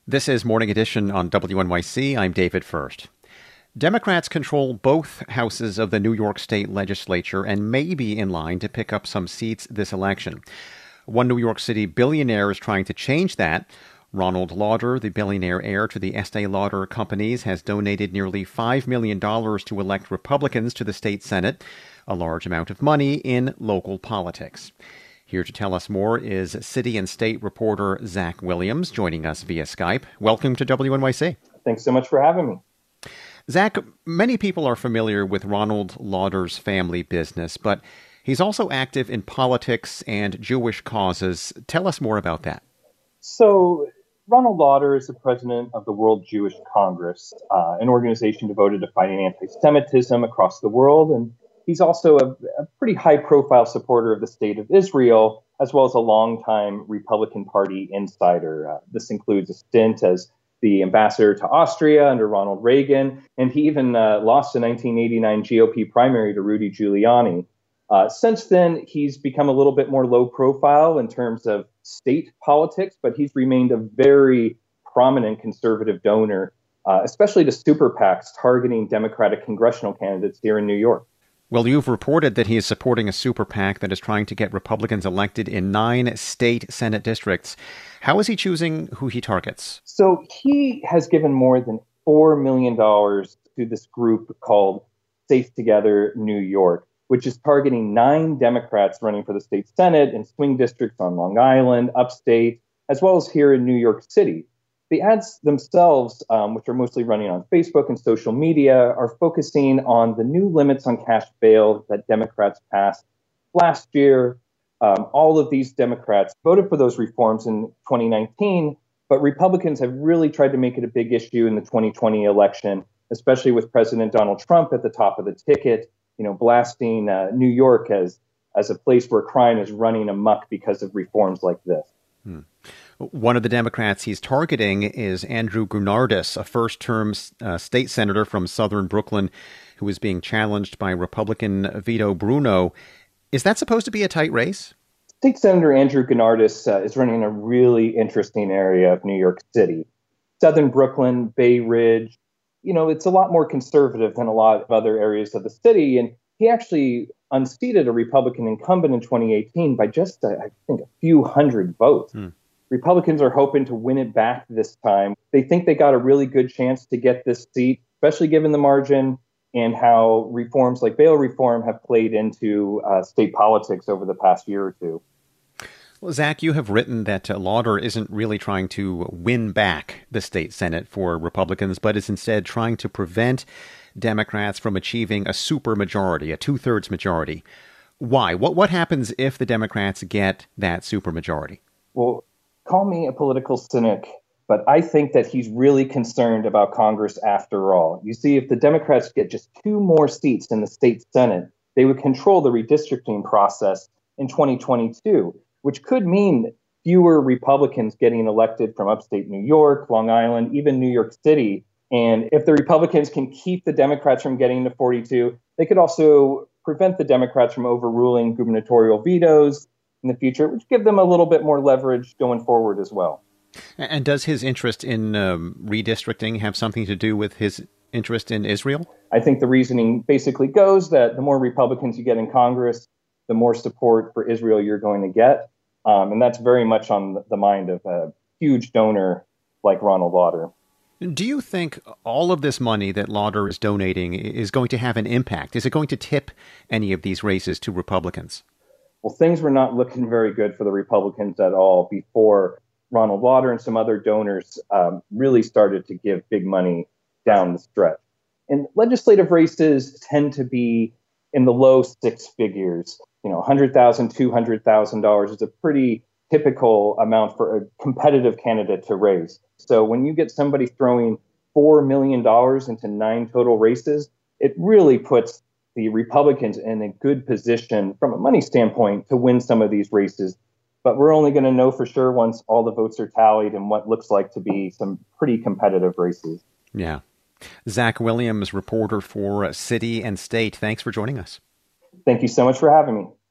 This is Morning Edition on WNYC. I'm David First. Democrats control both houses of the New York State legislature and may be in line to pick up some seats this election. One New York City billionaire is trying to change that. Ronald Lauder, the billionaire heir to the Estee Lauder companies, has donated nearly $5 million to elect Republicans to the state Senate, a large amount of money in local politics. Here to tell us more is city and state reporter Zach Williams, joining us via Skype. Welcome to WNYC. Thanks so much for having me. Zach, many people are familiar with Ronald Lauder's family business, but he's also active in politics and Jewish causes. Tell us more about that. So, Ronald Lauder is the president of the World Jewish Congress, an organization devoted to fighting anti-Semitism across the world. And he's also a pretty high-profile supporter of the State of Israel, as well as a longtime Republican Party insider. This includes a stint as the ambassador to Austria under Ronald Reagan, and he even lost the 1989 GOP primary to Rudy Giuliani. Since then, he's become a little bit more low profile in terms of state politics, but he's remained a very prominent conservative donor, especially to super PACs targeting Democratic congressional candidates here in New York. Well, you've reported that he is supporting a super PAC that is trying to get Republicans elected in 9 state Senate districts. How is he choosing who he targets? So he has given more than $4 million to this group called Safe Together New York, which is targeting 9 Democrats running for the state Senate in swing districts on Long Island, upstate, as well as here in New York City. The ads themselves, which are mostly running on Facebook and social media, are focusing on the new limits on cash bail that Democrats passed last year. All of these Democrats voted for those reforms in 2019, but Republicans have really tried to make it a big issue in the 2020 election, especially with President Donald Trump at the top of the ticket, blasting New York as a place where crime is running amok because of reforms like this. One of the Democrats he's targeting is Andrew Gounardis, a first-term state senator from southern Brooklyn who is being challenged by Republican Vito Bruno. Is that supposed to be a tight race? State Senator Andrew Gounardis is running a really interesting area of New York City. Southern Brooklyn, Bay Ridge, it's a lot more conservative than a lot of other areas of the city. And he actually unseated a Republican incumbent in 2018 by just, I think, a few hundred votes. Republicans are hoping to win it back this time. They think they got a really good chance to get this seat, especially given the margin and how reforms like bail reform have played into state politics over the past year or two. Well, Zach, you have written that Lauder isn't really trying to win back the state Senate for Republicans, but is instead trying to prevent Democrats from achieving a supermajority, a 2/3 majority. Why? What happens if the Democrats get that supermajority? Well, call me a political cynic, but I think that he's really concerned about Congress after all. You see, if the Democrats get just 2 more seats in the state Senate, they would control the redistricting process in 2022, which could mean fewer Republicans getting elected from upstate New York, Long Island, even New York City. And if the Republicans can keep the Democrats from getting to 42, they could also prevent the Democrats from overruling gubernatorial vetoes in the future, which give them a little bit more leverage going forward as well. And does his interest in redistricting have something to do with his interest in Israel? I think the reasoning basically goes that the more Republicans you get in Congress, the more support for Israel you're going to get. And that's very much on the mind of a huge donor like Ronald Lauder. Do you think all of this money that Lauder is donating is going to have an impact? Is it going to tip any of these races to Republicans? Well, things were not looking very good for the Republicans at all before Ronald Lauder and some other donors really started to give big money down the stretch. And legislative races tend to be in the low 6 figures. $100,000, $200,000 is a pretty typical amount for a competitive candidate to raise. So when you get somebody throwing $4 million into 9 total races, it really puts the Republicans in a good position from a money standpoint to win some of these races. But we're only going to know for sure once all the votes are tallied in what looks like to be some pretty competitive races. Yeah. Zach Williams, reporter for City and State. Thanks for joining us. Thank you so much for having me.